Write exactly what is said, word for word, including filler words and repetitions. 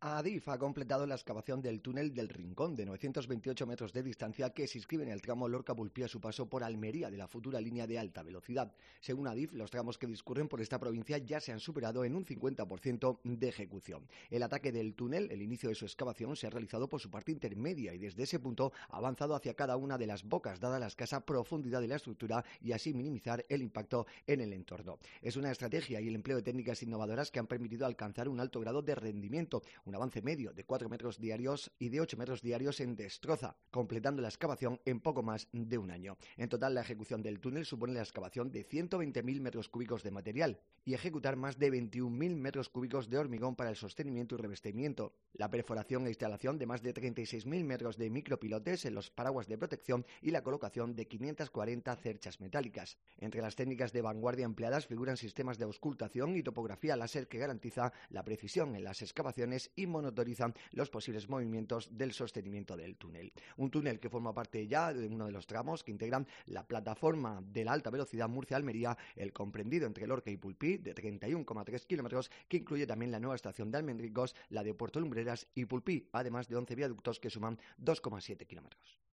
Adif ha completado la excavación del túnel del Rincón, de novecientos veintiocho metros de distancia, que se inscribe en el tramo Lorca-Bulpí a su paso por Almería de la futura línea de alta velocidad. Según Adif, los tramos que discurren por esta provincia ya se han superado en un cincuenta por ciento de ejecución. El ataque del túnel, el inicio de su excavación, se ha realizado por su parte intermedia y desde ese punto ha avanzado hacia cada una de las bocas, dada la escasa profundidad de la estructura, y así minimizar el impacto en el entorno. Es una estrategia y el empleo de técnicas innovadoras que han permitido alcanzar un alto grado de rendimiento, un avance medio de cuatro metros diarios y de ocho metros diarios en Destroza, completando la excavación en poco más de un año. En total, la ejecución del túnel supone la excavación de ciento veinte mil metros cúbicos de material y ejecutar más de veintiún mil metros cúbicos de hormigón para el sostenimiento y revestimiento, la perforación e instalación de más de treinta y seis mil metros de micropilotes en los paraguas de protección y la colocación de quinientas cuarenta cerchas metálicas. Entre las técnicas de vanguardia empleadas figuran sistemas de auscultación y topografía láser que garantiza la precisión en las excavaciones y monitorizan los posibles movimientos del sostenimiento del túnel. Un túnel que forma parte ya de uno de los tramos que integran la plataforma de la alta velocidad Murcia-Almería, el comprendido entre Lorca y Pulpí, de treinta y uno coma tres kilómetros, que incluye también la nueva estación de Almendricos, la de Puerto Lumbreras y Pulpí, además de once viaductos que suman dos coma siete kilómetros.